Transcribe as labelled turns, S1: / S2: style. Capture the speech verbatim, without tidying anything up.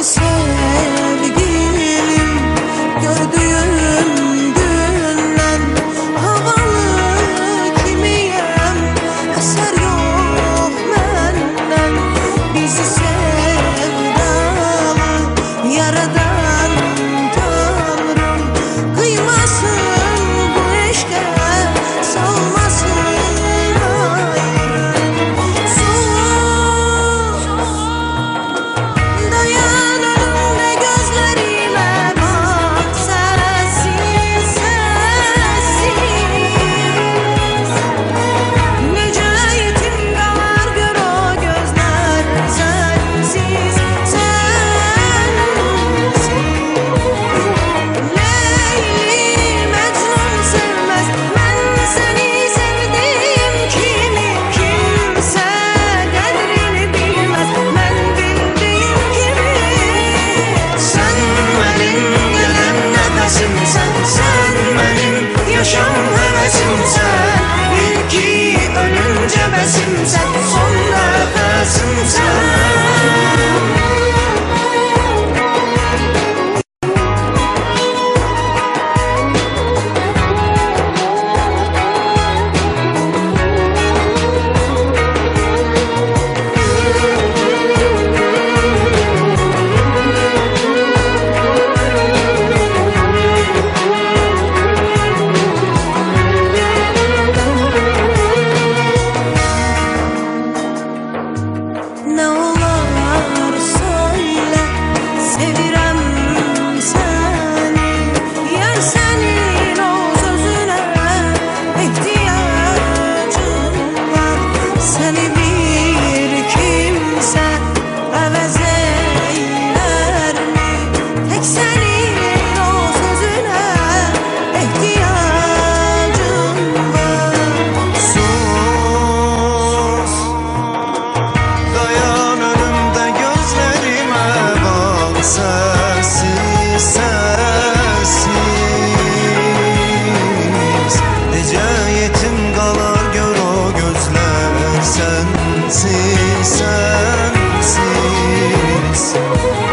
S1: sevgilim, gördüğüm günden havalı kimiyem, eser yok benden. Bizi sevdalı yaradan Tanrım kıymasın bu eşke, salmasın ayrı. Sus, dayan önümde gözlerime bak, sessiz sessiz. Nece yetim kalar gör o gözler, sensiz sensiz. Leyli Mecnun sevmez, ben seni sevdim kimi, kimse kadrini bilmez, ben bildiğim gibi. Sen benim gelen nefesimsen, sen benim yaşam hevesimsen, ilki ölünce besimsen, son nefesimsen. Ne olar söyle, sevirem seni. Yer senin o sözüne ihtiyacım var. Seni bir kimse əvəz eyler mi? Tek senin o sözüne ihtiyacım var.
S2: Sus, dayan önümde gözlerime bak, sessiz sessiz. Nece yetim kalar gör o gözler, sensiz sensiz.